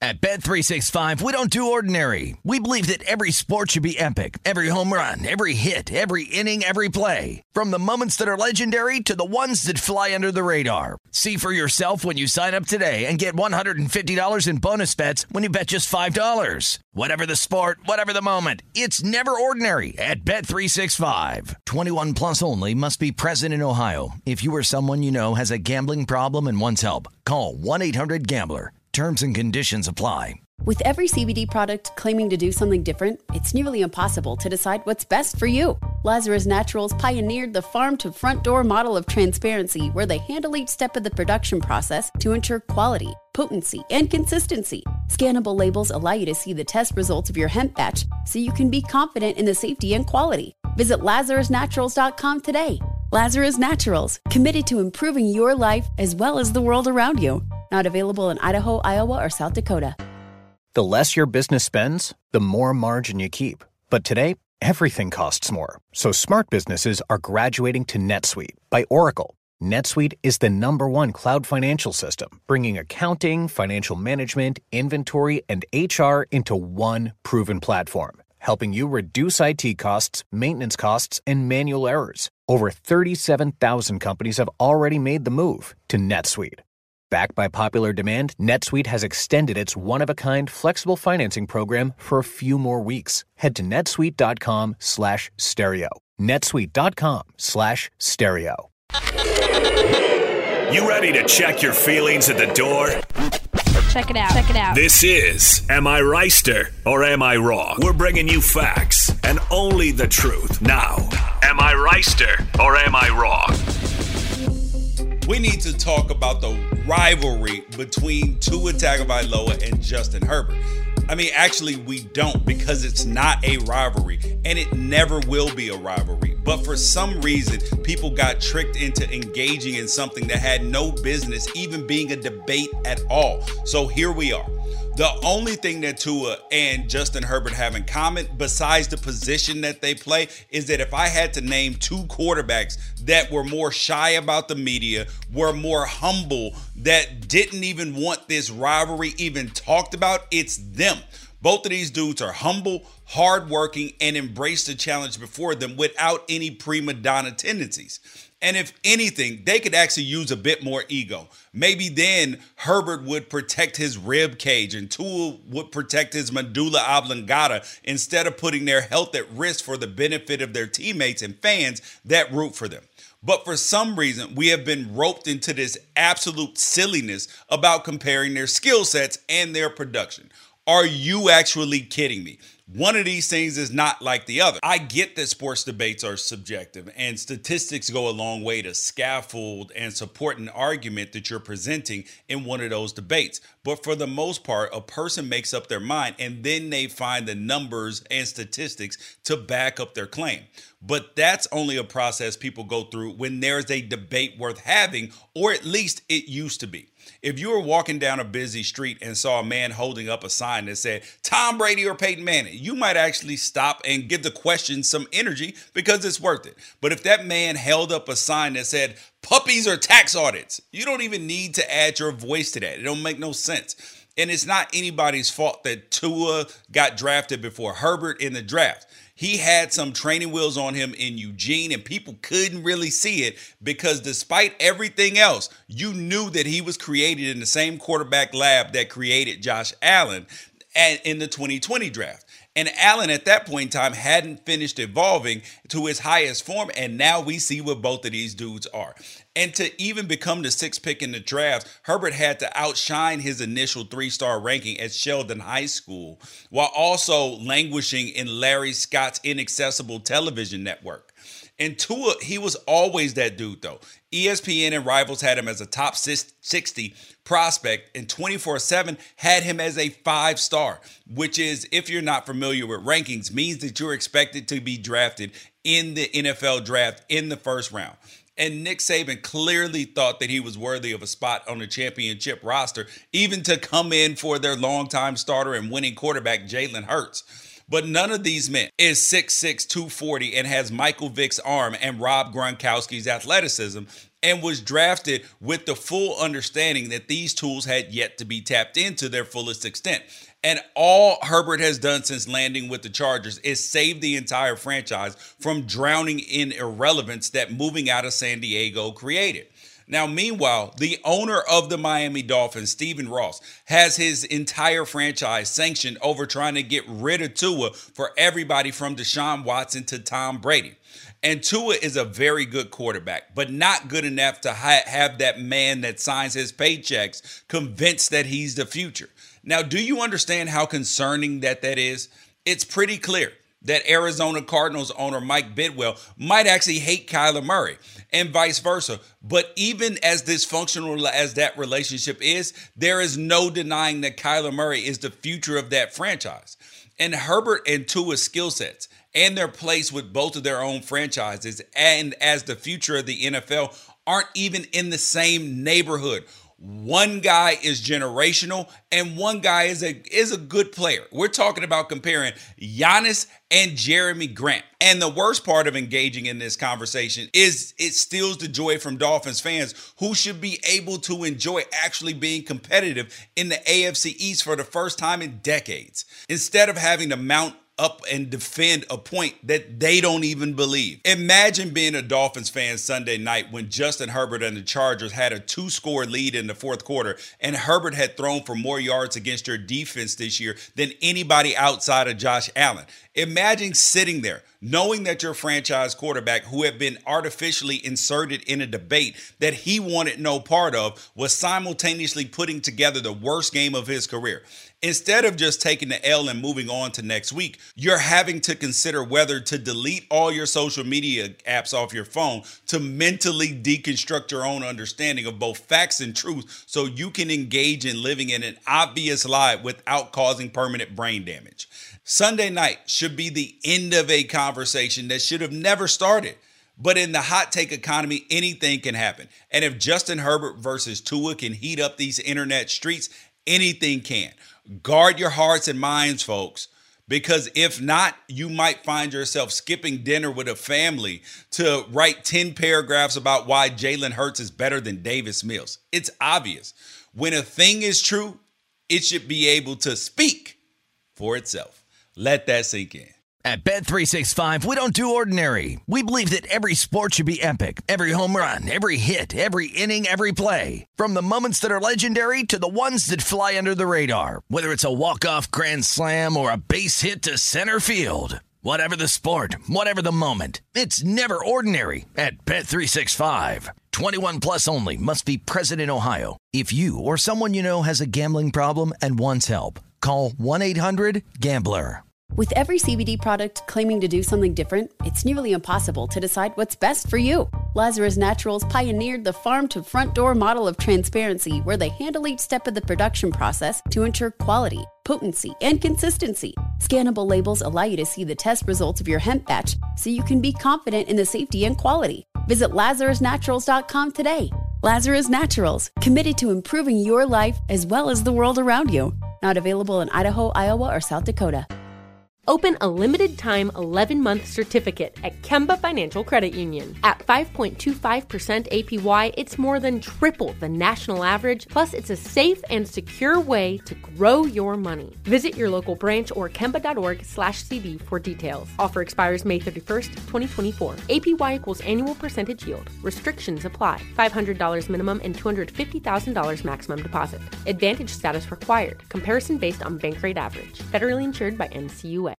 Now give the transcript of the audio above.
At Bet365, we don't do ordinary. We believe that every sport should be epic. Every home run, every hit, every inning, every play. From the moments that are legendary to the ones that fly under the radar. See for yourself when you sign up today and get $150 in bonus bets when you bet just $5. Whatever the sport, whatever the moment, it's never ordinary at Bet365. 21 plus only. Must be present in Ohio. If you or someone you know has a gambling problem and wants help, call 1-800-GAMBLER. Terms and conditions apply. With every CBD product claiming to do something different, it's nearly impossible to decide what's best for you. Lazarus Naturals pioneered the farm-to-front-door model of transparency, where they handle each step of the production process to ensure quality, potency, and consistency. Scannable labels allow you to see the test results of your hemp batch, so you can be confident in the safety and quality. Visit LazarusNaturals.com today. Lazarus Naturals, committed to improving your life as well as the world around you. Not available in Idaho, Iowa, or South Dakota. The less your business spends, the more margin you keep. But today, everything costs more. So smart businesses are graduating to NetSuite by Oracle. NetSuite is the #1 cloud financial system, bringing accounting, financial management, inventory, and HR into one proven platform, helping you reduce IT costs, maintenance costs, and manual errors. Over 37,000 companies have already made the move to NetSuite. Backed by popular demand, NetSuite has extended its one-of-a-kind flexible financing program for a few more weeks. Head to netsuite.com/stereo. netsuite.com/stereo. You ready to check your feelings at the door? Check it out. Check it out. This is Am I Reister or Am I Wrong? We're bringing you facts and only the truth. Now, am I Reister or am I wrong? We need to talk about the rivalry between Tua Tagovailoa and Justin Herbert. I mean, actually, we don't, because it's not a rivalry, and it never will be a rivalry. But for some reason, people got tricked into engaging in something that had no business even being a debate at all. So here we are. The only thing that Tua and Justin Herbert have in common, besides the position that they play, is that if I had to name two quarterbacks that were more shy about the media, were more humble, that didn't even want this rivalry even talked about, it's them. Both of these dudes are humble, hardworking, and embrace the challenge before them without any prima donna tendencies. And if anything, they could actually use a bit more ego. Maybe then Herbert would protect his rib cage and Tua would protect his medulla oblongata instead of putting their health at risk for the benefit of their teammates and fans that root for them. But for some reason, we have been roped into this absolute silliness about comparing their skill sets and their production. Are you actually kidding me? One of these things is not like the other. I get that sports debates are subjective and statistics go a long way to scaffold and support an argument that you're presenting in one of those debates. But for the most part, a person makes up their mind and then they find the numbers and statistics to back up their claim. But that's only a process people go through when there's a debate worth having, or at least it used to be. If you were walking down a busy street and saw a man holding up a sign that said Tom Brady or Peyton Manning, you might actually stop and give the question some energy because it's worth it. But if that man held up a sign that said puppies or tax audits, you don't even need to add your voice to that. It don't make no sense. And it's not anybody's fault that Tua got drafted before Herbert in the draft. He had some training wheels on him in Eugene, and people couldn't really see it because despite everything else, you knew that he was created in the same quarterback lab that created Josh Allen in the 2020 draft. And Allen at that point in time hadn't finished evolving to his highest form, and now we see what both of these dudes are. And to even become the sixth pick in the draft, Herbert had to outshine his initial 3-star ranking at Sheldon High School while also languishing in Larry Scott's inaccessible television network. And Tua, he was always that dude, though. ESPN and Rivals had him as a top 60 prospect, and 24/7 had him as a 5-star, which is, if you're not familiar with rankings, means that you're expected to be drafted in the NFL draft in the first round. And Nick Saban clearly thought that he was worthy of a spot on the championship roster, even to come in for their longtime starter and winning quarterback, Jalen Hurts. But none of these men is 6'6", 240 and has Michael Vick's arm and Rob Gronkowski's athleticism, and was drafted with the full understanding that these tools had yet to be tapped into their fullest extent. And all Herbert has done since landing with the Chargers is save the entire franchise from drowning in irrelevance that moving out of San Diego created. Now, meanwhile, the owner of the Miami Dolphins, Stephen Ross, has his entire franchise sanctioned over trying to get rid of Tua for everybody from Deshaun Watson to Tom Brady. And Tua is a very good quarterback, but not good enough to have that man that signs his paychecks convinced that he's the future. Now, do you understand how concerning that is? It's pretty clear that Arizona Cardinals owner Mike Bidwell might actually hate Kyler Murray and vice versa. But even as dysfunctional as that relationship is, there is no denying that Kyler Murray is the future of that franchise. And Herbert and Tua's skill sets and their place with both of their own franchises and as the future of the NFL aren't even in the same neighborhood. One guy is generational and one guy is a good player. We're talking about comparing Giannis and Jeremy Grant. And the worst part of engaging in this conversation is it steals the joy from Dolphins fans who should be able to enjoy actually being competitive in the AFC East for the first time in decades, instead of having to mount up and defend a point that they don't even believe. Imagine being a Dolphins fan Sunday night when Justin Herbert and the Chargers had a 2-score lead in the fourth quarter, and Herbert had thrown for more yards against your defense this year than anybody outside of Josh Allen. Imagine sitting there knowing that your franchise quarterback, who had been artificially inserted in a debate that he wanted no part of, was simultaneously putting together the worst game of his career. Instead of just taking the L and moving on to next week, you're having to consider whether to delete all your social media apps off your phone to mentally deconstruct your own understanding of both facts and truth so you can engage in living in an obvious lie without causing permanent brain damage. Sunday night should be the end of a conversation that should have never started. But in the hot take economy, anything can happen. And if Justin Herbert versus Tua can heat up these internet streets, anything can. Guard your hearts and minds, folks, because if not, you might find yourself skipping dinner with a family to write 10 paragraphs about why Jalen Hurts is better than Davis Mills. It's obvious. When a thing is true, it should be able to speak for itself. Let that sink in. At Bet365, we don't do ordinary. We believe that every sport should be epic. Every home run, every hit, every inning, every play. From the moments that are legendary to the ones that fly under the radar. Whether it's a walk-off grand slam or a base hit to center field. Whatever the sport, whatever the moment. It's never ordinary at Bet365. 21 plus only. Must be present in Ohio. If you or someone you know has a gambling problem and wants help, call 1-800-GAMBLER. With every CBD product claiming to do something different, it's nearly impossible to decide what's best for you. Lazarus Naturals pioneered the farm-to-front-door model of transparency, where they handle each step of the production process to ensure quality, potency, and consistency. Scannable labels allow you to see the test results of your hemp batch, so you can be confident in the safety and quality. Visit LazarusNaturals.com today. Lazarus Naturals, committed to improving your life as well as the world around you. Not available in Idaho, Iowa, or South Dakota. Open a limited-time 11-month certificate at Kemba Financial Credit Union. At 5.25% APY, it's more than triple the national average, plus it's a safe and secure way to grow your money. Visit your local branch or kemba.org/cb for details. Offer expires May 31st, 2024. APY equals annual percentage yield. Restrictions apply. $500 minimum and $250,000 maximum deposit. Advantage status required. Comparison based on bank rate average. Federally insured by NCUA.